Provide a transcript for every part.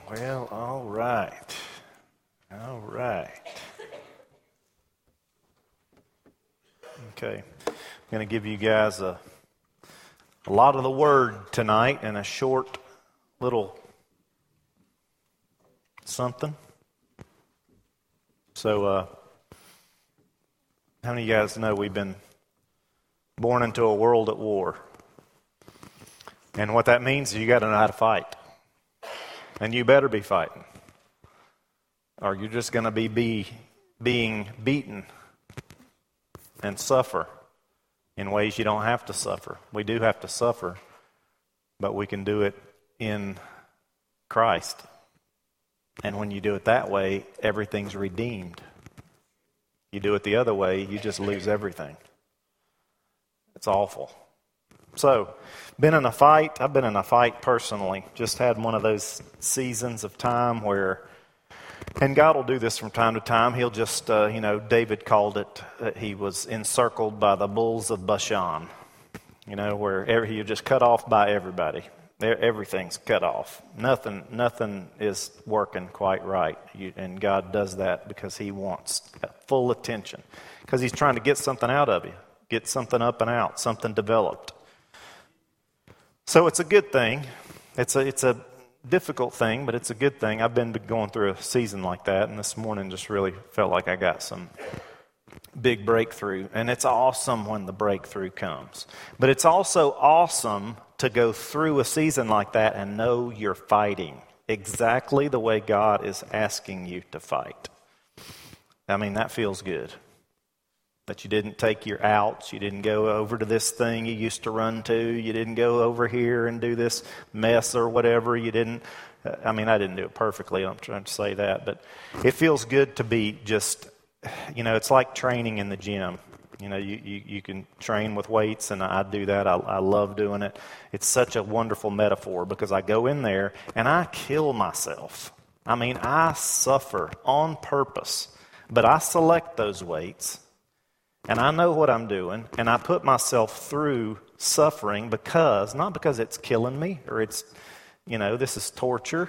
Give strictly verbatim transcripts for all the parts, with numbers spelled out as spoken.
Well, all right. All right. Okay. I'm going to give you guys a, a lot of the word tonight and a short little something. So, uh, how many of you guys know we've been born into a world at war? And what that means is you got to know how to fight. And you better be fighting. Or you're just going to be, be being beaten and suffer in ways you don't have to suffer. We do have to suffer, but we can do it in Christ. And when you do it that way, everything's redeemed. You do it the other way, you just lose everything. It's awful. So, been in a fight. I've been in a fight personally. Just had one of those seasons of time where, and God will do this from time to time. He'll just, uh, you know, David called it, uh, he was encircled by the bulls of Bashan. You know, where every, you're just cut off by everybody. Everything's cut off. Nothing, nothing is working quite right. You, and God does that because He wants full attention. Because He's trying to get something out of you. Get something up and out. Something developed. So it's a good thing. It's a it's a difficult thing, but it's a good thing. I've been going through a season like that, and this morning just really felt like I got some big breakthrough. And it's awesome when the breakthrough comes. But it's also awesome to go through a season like that and know you're fighting exactly the way God is asking you to fight. I mean, that feels good. That you didn't take your outs. You didn't go over to this thing you used to run to. You didn't go over here and do this mess or whatever. You didn't, I mean, I didn't do it perfectly. I'm trying to say that. But it feels good to be just, you know, it's like training in the gym. You know, you, you, you can train with weights, and I do that. I, I love doing it. It's such a wonderful metaphor because I go in there and I kill myself. I mean, I suffer on purpose. But I select those weights. And I know what I'm doing, and I put myself through suffering because, not because it's killing me or it's, you know, this is torture.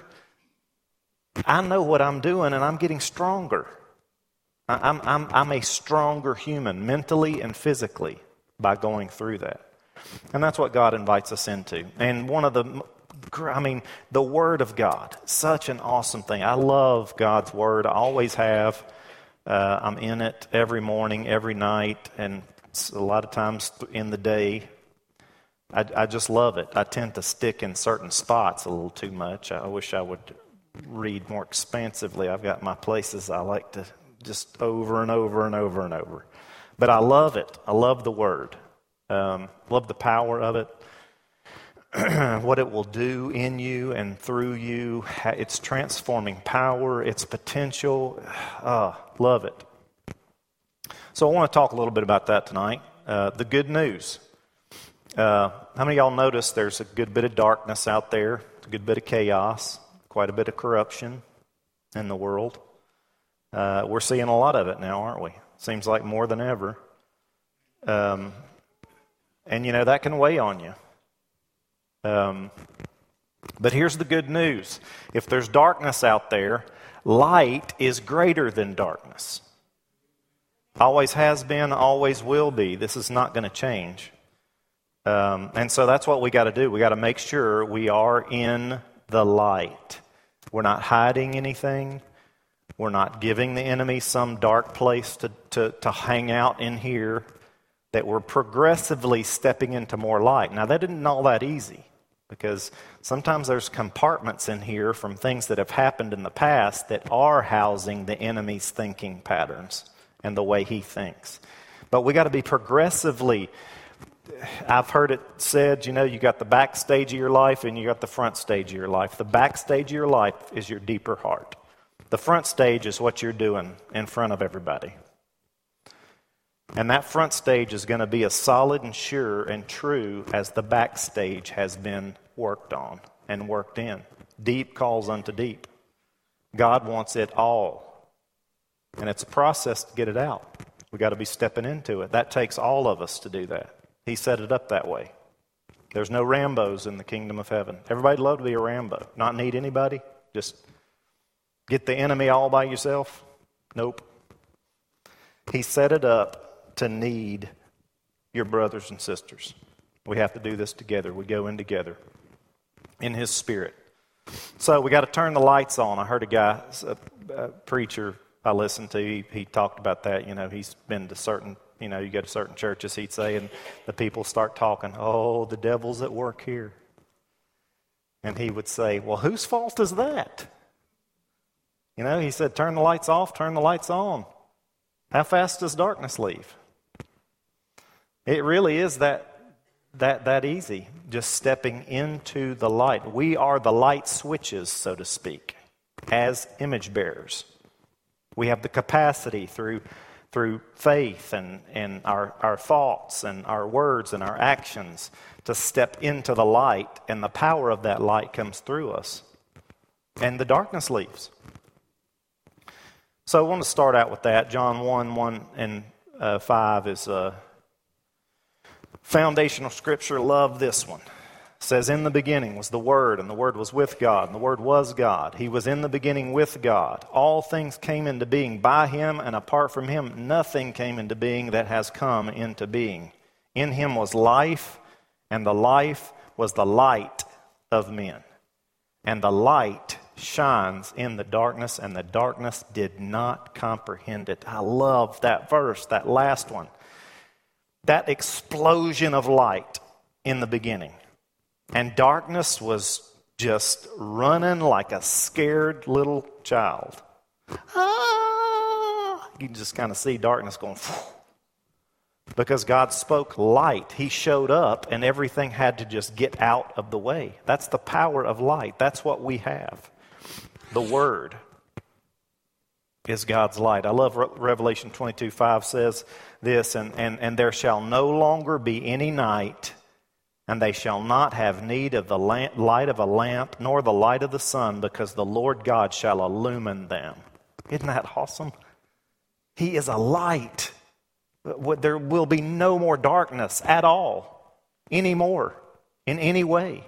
I know what I'm doing, and I'm getting stronger. I'm, I'm, I'm a stronger human, mentally and physically, by going through that. And that's what God invites us into. And one of the, I mean, the Word of God, such an awesome thing. I love God's Word. I always have. Uh, I'm in it every morning, every night, and a lot of times in the day. I, I just love it. I tend to stick in certain spots a little too much. I wish I would read more expansively. I've got my places I like to just over and over and over and over. But I love it. I love the Word. Um, love the power of it. What it will do in you and through you, its transforming power, its potential. Uh, love it. So I want to talk a little bit about that tonight. Uh, the good news. Uh, how many of y'all notice there's a good bit of darkness out there, a good bit of chaos, quite a bit of corruption in the world? Uh, we're seeing a lot of it now, aren't we? Seems like more than ever. Um, and, you know, that can weigh on you. Um, but here's the good news. If there's darkness out there, light is greater than darkness. Always has been, always will be. This is not going to change. Um, and so that's what we got to do. We got to make sure we are in the light. We're not hiding anything. We're not giving the enemy some dark place to, to, to hang out in here. That we're progressively stepping into more light. Now, that isn't all that easy. Because sometimes there's compartments in here from things that have happened in the past that are housing the enemy's thinking patterns and the way he thinks. But we got to be progressively, I've heard it said, you know, you got the backstage of your life and you got the front stage of your life. The backstage of your life is your deeper heart. The front stage is what you're doing in front of everybody. And that front stage is going to be as solid and sure and true as the backstage has been worked on and worked in. Deep calls unto deep. God wants it all. And it's a process to get it out. We got to be stepping into it. That takes all of us to do that. He set it up that way. There's no Rambos in the kingdom of heaven. Everybody'd love to be a Rambo. Not need anybody? Just get the enemy all by yourself? Nope. He set it up to need your brothers and sisters. We have to do this together. We go in together in His Spirit. So we got to turn the lights on. I heard a guy, a, a preacher I listened to, he, he talked about that. You know, he's been to certain, you know, you go to certain churches, he'd say, and the people start talking, oh, the devil's at work here. And he would say, well, whose fault is that? You know, he said, turn the lights off, turn the lights on. How fast does darkness leave? It really is that that that easy, just stepping into the light. We are the light switches, so to speak, as image bearers. We have the capacity through through faith and, and our, our thoughts and our words and our actions to step into the light, and the power of that light comes through us. And the darkness leaves. So I want to start out with that. John one, one and uh, five is a foundational scripture. Love this one. It says, in the beginning was the Word, and the Word was with God, and the Word was God. He was in the beginning with God. All things came into being by Him, and apart from Him, nothing came into being that has come into being. In Him was life, and the life was the light of men. And the light shines in the darkness, and the darkness did not comprehend it. I love that verse, that last one. That explosion of light in the beginning. And darkness was just running like a scared little child. Ah! You can just kind of see darkness going, phew. Because God spoke light. He showed up, and everything had to just get out of the way. That's the power of light. That's what we have. The Word is God's light. I love Re- Revelation twenty-two five says this, and, and, and there shall no longer be any night, and they shall not have need of the lamp, light of a lamp, nor the light of the sun, because the Lord God shall illumine them. Isn't that awesome? He is a light. There will be no more darkness at all, anymore, in any way.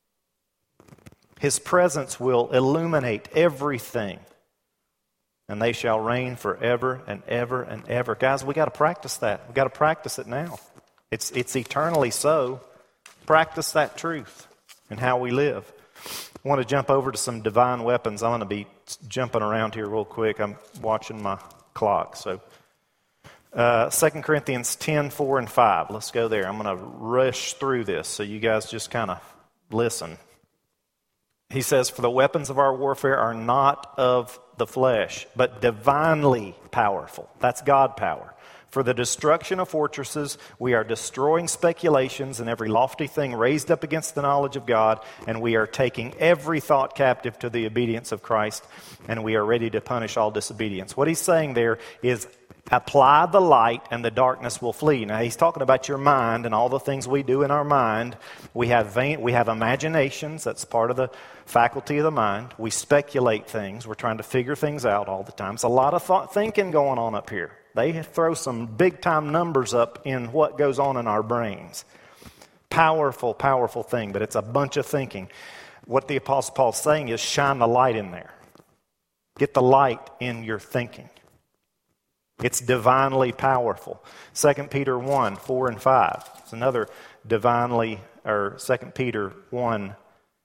His presence will illuminate everything. And they shall reign forever and ever and ever. Guys, we got to practice that. We got to practice it now. It's it's eternally so. Practice that truth in how we live. I want to jump over to some divine weapons. I'm going to be jumping around here real quick. I'm watching my clock. So, uh, Second Corinthians ten, four and five. Let's go there. I'm going to rush through this so you guys just kind of listen. He says, for the weapons of our warfare are not of the flesh, but divinely powerful. That's God power. For the destruction of fortresses, we are destroying speculations and every lofty thing raised up against the knowledge of God, and we are taking every thought captive to the obedience of Christ, and we are ready to punish all disobedience. What he's saying there is apply the light and the darkness will flee. Now he's talking about your mind and all the things we do in our mind. We have vain, we have imaginations. That's part of the faculty of the mind. We speculate things. We're trying to figure things out all the time. It's a lot of thought thinking going on up here. They throw some big time numbers up in what goes on in our brains. Powerful, powerful thing, but it's a bunch of thinking. What the Apostle Paul's saying is shine the light in there. Get the light in your thinking. It's divinely powerful. Second Peter one, four and five. It's another divinely, or Second Peter one,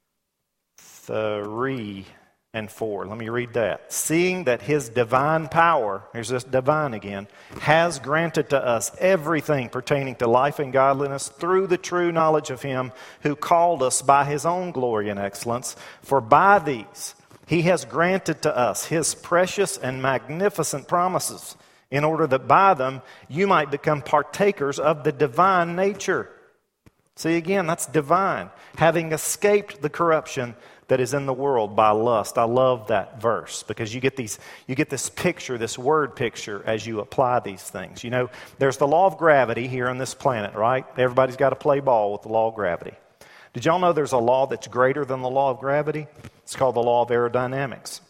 three and four. Let me read that. Seeing that His divine power, here's this divine again, has granted to us everything pertaining to life and godliness through the true knowledge of Him who called us by His own glory and excellence. For by these He has granted to us His precious and magnificent promises, in order that by them you might become partakers of the divine nature. See, again, that's divine. Having escaped the corruption that is in the world by lust. I love that verse because you get these, you get this picture, this word picture as you apply these things. You know, there's the law of gravity here on this planet, right? Everybody's got to play ball with the law of gravity. Did y'all know there's a law that's greater than the law of gravity? It's called the law of aerodynamics.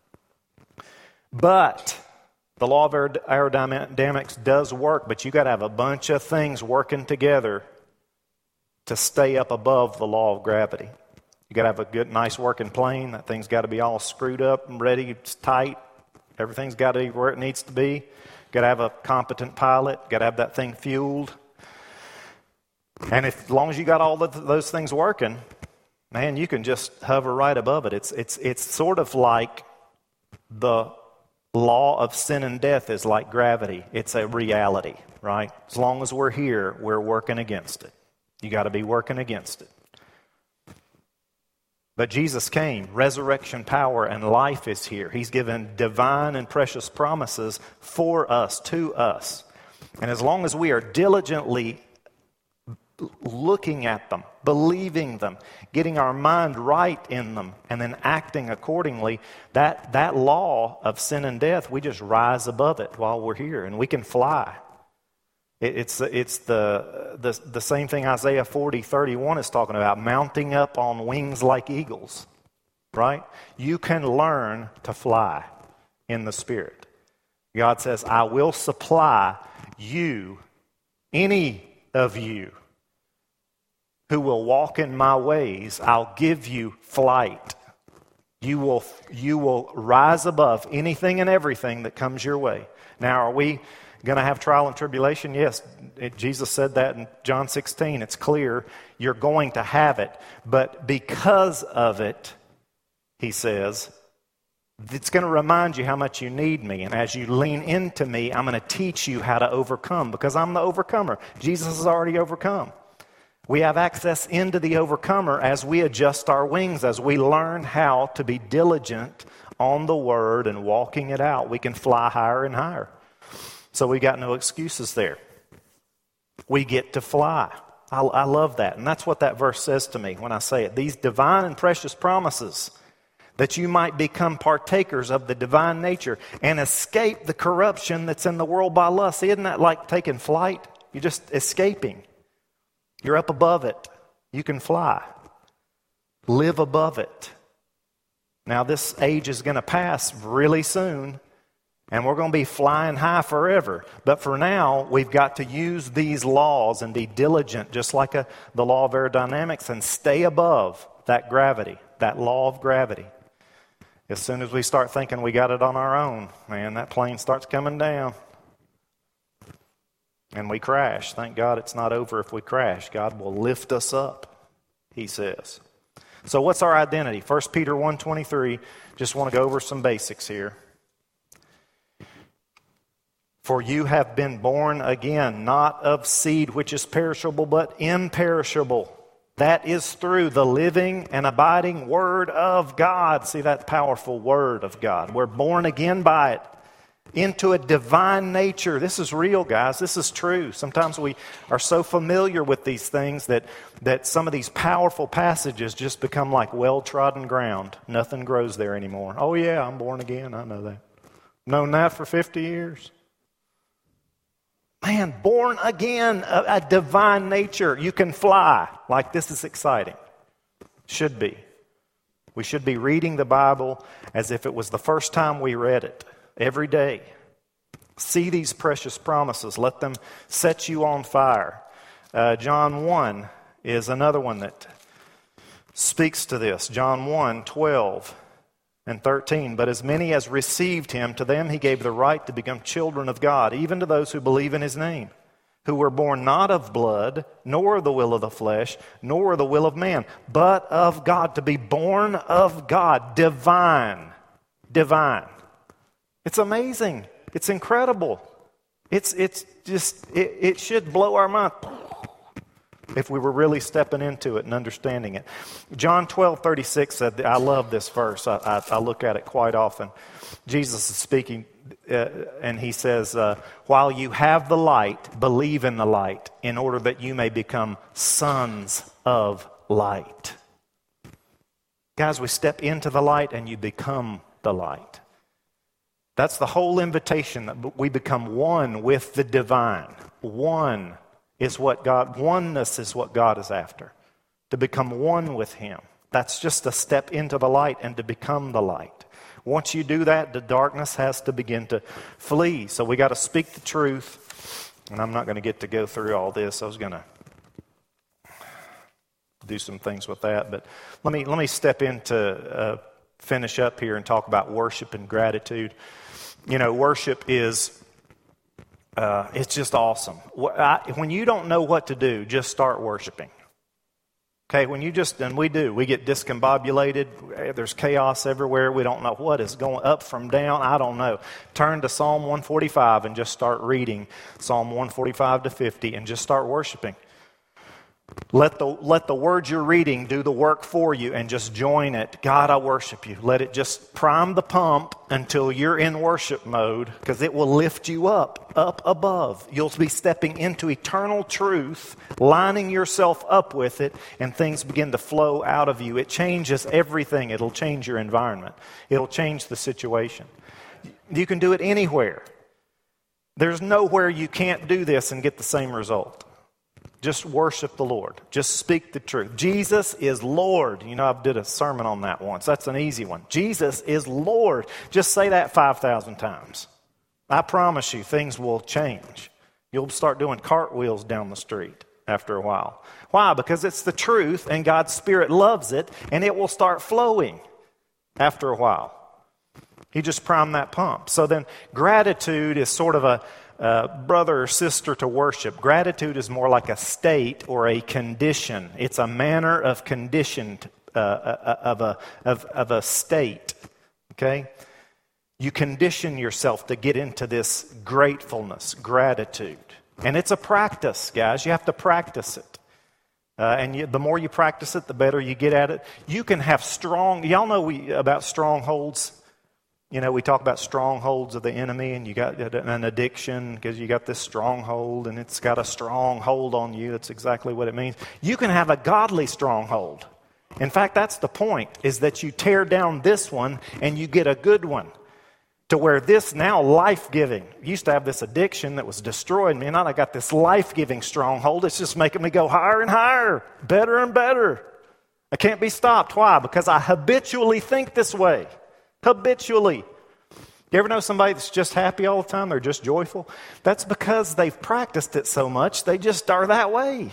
But the law of aerodynamics does work, but you got to have a bunch of things working together to stay up above the law of gravity. You got to have a good, nice working plane. That thing's got to be all screwed up and ready. It's tight. Everything's got to be where it needs to be. Got to have a competent pilot. Got to have that thing fueled. And if, as long as you got all the, those things working, man, you can just hover right above it. It's it's it's sort of like the law of sin and death is like gravity. It's a reality, right? As long as we're here, we're working against it. You got to be working against it. But Jesus came. Resurrection power and life is here. He's given divine and precious promises for us, to us. And as long as we are diligently looking at them, believing them, getting our mind right in them, and then acting accordingly, that, that law of sin and death, we just rise above it while we're here, and we can fly. It, it's it's the, the, the same thing Isaiah forty thirty-one is talking about, mounting up on wings like eagles, right? You can learn to fly in the Spirit. God says, I will supply you, any of you, who will walk in my ways. I'll give you flight. You will, you will rise above anything and everything that comes your way. Now, are we going to have trial and tribulation? Yes, it, Jesus said that in John sixteen. It's clear you're going to have it. But because of it, he says, it's going to remind you how much you need me. And as you lean into me, I'm going to teach you how to overcome, because I'm the overcomer. Jesus has already overcome. We have access into the overcomer as we adjust our wings, as we learn how to be diligent on the Word and walking it out. We can fly higher and higher. So we got no excuses there. We get to fly. I, I love that. And that's what that verse says to me when I say it. These divine and precious promises, that you might become partakers of the divine nature and escape the corruption that's in the world by lust. Isn't that like taking flight? You're just escaping. You're up above it. You can fly. Live above it. Now, this age is going to pass really soon, and we're going to be flying high forever. But for now, we've got to use these laws and be diligent, just like a, the law of aerodynamics, and stay above that gravity, that law of gravity. As soon as we start thinking we got it on our own, man, that plane starts coming down. And we crash. Thank God it's not over if we crash. God will lift us up, he says. So what's our identity? First Peter one twenty-three. Just want to go over some basics here. For you have been born again, not of seed which is perishable, but imperishable. That is through the living and abiding Word of God. See that powerful Word of God. We're born again by it. Into a divine nature. This is real, guys. This is true. Sometimes we are so familiar with these things that, that some of these powerful passages just become like well-trodden ground. Nothing grows there anymore. Oh yeah, I'm born again. I know that. Known that for fifty years. Man, born again, a, a divine nature. You can fly. Like, this is exciting. Should be. We should be reading the Bible as if it was the first time we read it. Every day. See these precious promises. Let them set you on fire. Uh, John one is another one that speaks to this. John one, twelve and thirteen. But as many as received him, to them he gave the right to become children of God, even to those who believe in his name, who were born not of blood, nor of the will of the flesh, nor of the will of man, but of God. To be born of God. Divine. Divine. It's amazing. It's incredible. It's it's just, it, it should blow our mind if we were really stepping into it and understanding it. John twelve thirty-six said, I love this verse. I, I, I look at it quite often. Jesus is speaking, uh, and he says, uh, while you have the light, believe in the light, in order that you may become sons of light. Guys, we step into the light and you become the light. That's the whole invitation, that we become one with the divine. One is what God, oneness is what God is after. To become one with him. That's just a step into the light and to become the light. Once you do that, the darkness has to begin to flee. So we got to speak the truth. And I'm not going to get to go through all this. I was going to do some things with that. But let me let me step into uh, finish up here and talk about worship and gratitude. You know, worship is uh, it's just awesome. When you don't know what to do, just start worshiping. Okay, when you just, and we do, we get discombobulated, there's chaos everywhere, we don't know what is going up from down, I don't know. Turn to Psalm one forty-five and just start reading Psalm one forty-five to fifty and just start worshiping. Let the, let the words you're reading do the work for you and just join it. God, I worship you. Let it just prime the pump until you're in worship mode, because it will lift you up, up above. You'll be stepping into eternal truth, lining yourself up with it, and things begin to flow out of you. It changes everything. It'll change your environment. It'll change the situation. You can do it anywhere. There's nowhere you can't do this and get the same result. Just worship the Lord. Just speak the truth. Jesus is Lord. You know, I did a sermon on that once. That's an easy one. Jesus is Lord. Just say that five thousand times. I promise you, things will change. You'll start doing cartwheels down the street after a while. Why? Because it's the truth, and God's Spirit loves it, and it will start flowing after a while. He just primed that pump. So then gratitude is sort of a Uh, brother or sister to worship. Gratitude is more like a state or a condition. It's a manner of conditioned uh, of a of, of a state. Okay, you condition yourself to get into this gratefulness, gratitude, and it's a practice, guys. You have to practice it, uh, and you, the more you practice it, the better you get at it. You can have strong. Y'all know we about strongholds. You know, we talk about strongholds of the enemy, and you got an addiction because you got this stronghold, and it's got a strong hold on you. That's exactly what it means. You can have a godly stronghold. In fact, that's the point, is that you tear down this one and you get a good one, to where this now life-giving. I used to have this addiction that was destroying me, and now I got this life-giving stronghold. It's just making me go higher and higher, better and better. I can't be stopped. Why? Because I habitually think this way. Habitually. You ever know somebody that's just happy all the time? They're just joyful? That's because they've practiced it so much, they just are that way.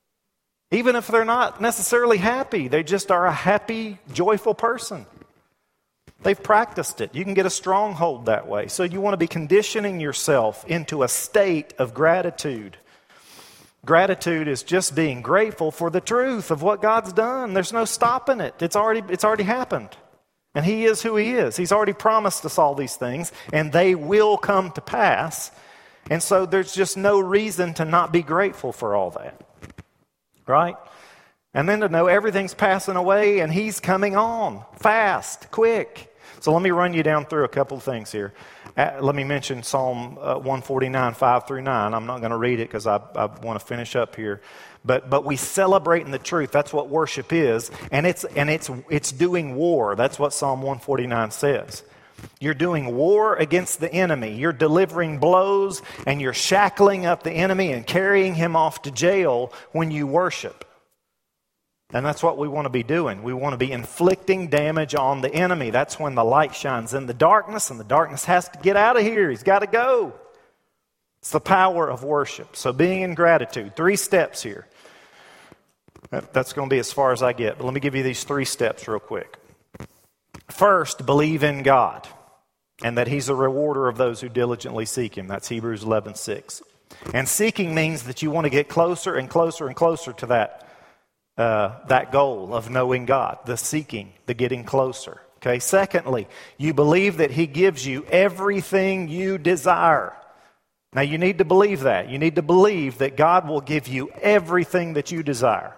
Even if they're not necessarily happy, they just are a happy, joyful person. They've practiced it. You can get a stronghold that way. So you want to be conditioning yourself into a state of gratitude. Gratitude is just being grateful for the truth of what God's done. There's no stopping it. It's already, it's already happened. And He is who He is. He's already promised us all these things, and they will come to pass. And so there's just no reason to not be grateful for all that. Right? And then to know everything's passing away, and He's coming on fast, quick. So let me run you down through a couple of things here. Uh, let me mention Psalm uh, one forty-nine, five through nine. I'm not going to read it because I, I want to finish up here. But but we celebrate in the truth. That's what worship is. And it's and it's it's doing war. That's what Psalm one forty-nine says. You're doing war against the enemy. You're delivering blows, and you're shackling up the enemy and carrying him off to jail when you worship. And that's what we want to be doing. We want to be inflicting damage on the enemy. That's when the light shines in the darkness, and the darkness has to get out of here. He's got to go. It's the power of worship. So being in gratitude. Three steps here. That's going to be as far as I get. But let me give you these three steps real quick. First, believe in God, and that He's a rewarder of those who diligently seek Him. That's Hebrews eleven six. And seeking means that you want to get closer and closer and closer to that Uh, that goal of knowing God, the seeking, the getting closer. Okay. Secondly, you believe that He gives you everything you desire. Now you need to believe that. You need to believe that God will give you everything that you desire.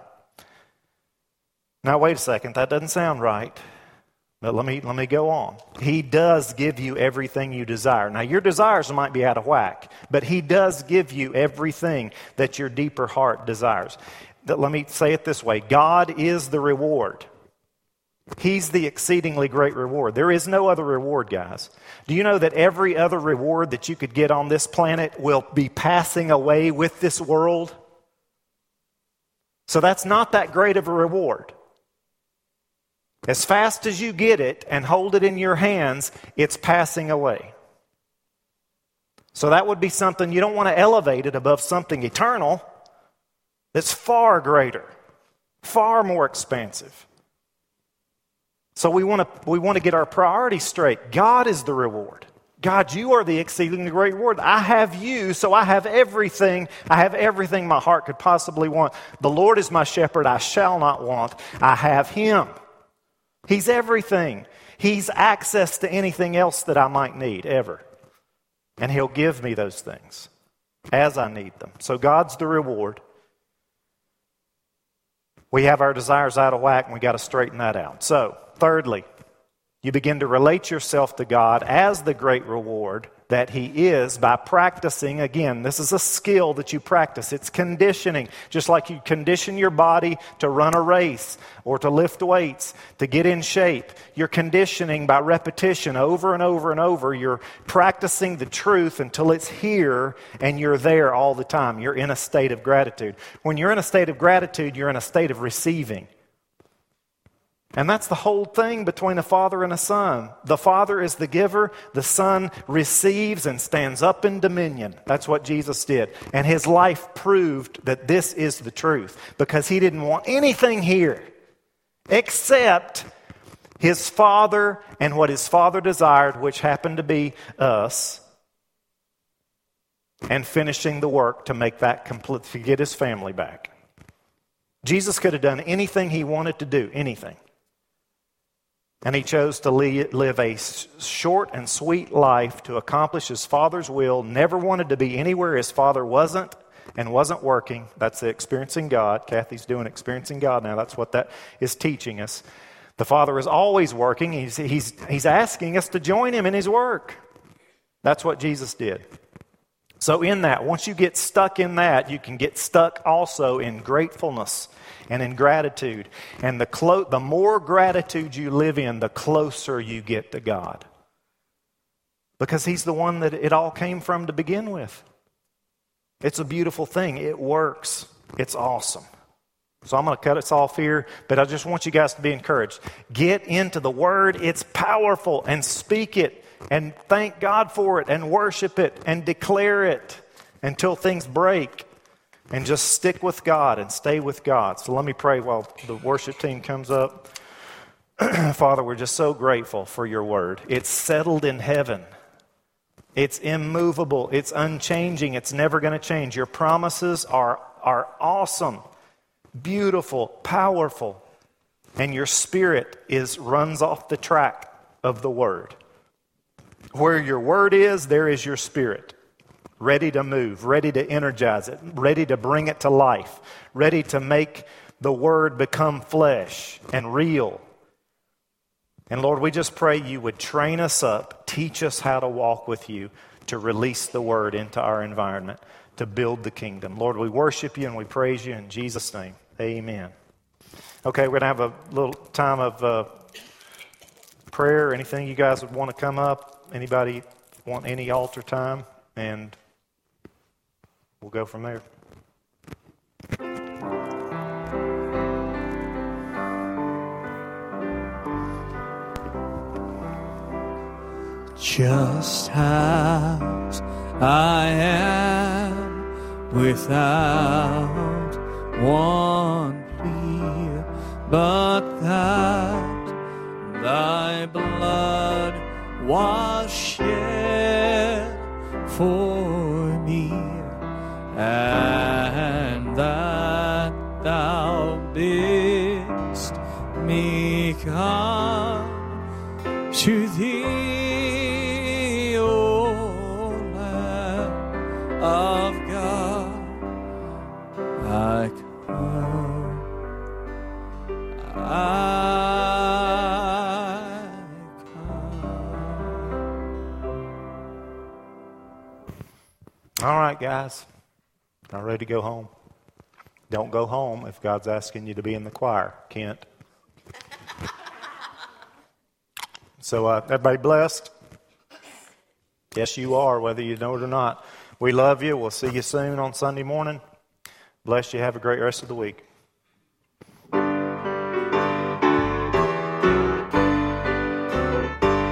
Now wait a second, that doesn't sound right. But let me let me go on. He does give you everything you desire. Now your desires might be out of whack, but He does give you everything that your deeper heart desires. Let me say it this way. God is the reward. He's the exceedingly great reward. There is no other reward, guys. Do you know that every other reward that you could get on this planet will be passing away with this world? So that's not that great of a reward. As fast as you get it and hold it in your hands, it's passing away. So that would be something, you don't want to elevate it above something eternal. That's far greater, Far more expansive. So we want to we want to get our priorities straight. God is the reward. God, you are the exceedingly great reward. I have you, so I have everything. I have everything my heart could possibly want. The Lord is my shepherd, I shall not want. I have him. He's everything. He's access to anything else that I might need, ever. And he'll give me those things as I need them. So God's the reward. We have our desires out of whack, and we got to straighten that out. So, thirdly, you begin to relate yourself to God as the great reward that he is by practicing. Again, this is a skill that you practice. It's conditioning. Just like you condition your body to run a race or to lift weights, to get in shape. You're conditioning by repetition over and over and over. You're practicing the truth until it's here and you're there all the time. You're in a state of gratitude. When you're in a state of gratitude, you're in a state of receiving. And that's the whole thing between a father and a son. The father is the giver. The son receives and stands up in dominion. That's what Jesus did. And his life proved that this is the truth. Because he didn't want anything here except his father and what his father desired, which happened to be us. And finishing the work to make that complete, to get his family back. Jesus could have done anything he wanted to do. Anything. And he chose to live a short and sweet life to accomplish his Father's will. Never wanted to be anywhere his Father wasn't and wasn't working. That's the experiencing God. Kathy's doing experiencing God now. That's what that is teaching us. The Father is always working. He's, he's, he's asking us to join him in his work. That's what Jesus did. So in that, once you get stuck in that, you can get stuck also in gratefulness and in gratitude. And the clo- the more gratitude you live in, the closer you get to God. Because he's the one that it all came from to begin with. It's a beautiful thing. It works. It's awesome. So I'm going to cut us off here, but I just want you guys to be encouraged. Get into the Word. It's powerful, and speak it, and thank God for it, and worship it, and declare it until things break. And just stick with God and stay with God. So let me pray while the worship team comes up. Father, we're just so grateful for your word. It's settled in heaven. It's immovable. It's unchanging. It's never going to change. Your promises are, are awesome, beautiful, powerful. And your spirit is runs off the track of the word. Where your word is, there is your spirit. Ready to move, ready to energize it, ready to bring it to life, ready to make the word become flesh and real. And Lord, we just pray you would train us up, teach us how to walk with you, to release the word into our environment, to build the kingdom. Lord, we worship you and we praise you in Jesus' name. Amen. Okay, we're going to have a little time of uh, prayer. Anything you guys would want to come up? Anybody want any altar time? And we'll go from there. Just as I am, without one plea, but that thy blood was shed for me, and that thou bidst me come to thee, O Lamb of God. I come, I come. All right, guys. Are ready to go home? Don't go home if God's asking you to be in the choir. Kent. So uh, everybody blessed? Yes, you are, whether you know it or not. We love you. We'll see you soon on Sunday morning. Bless you. Have a great rest of the week.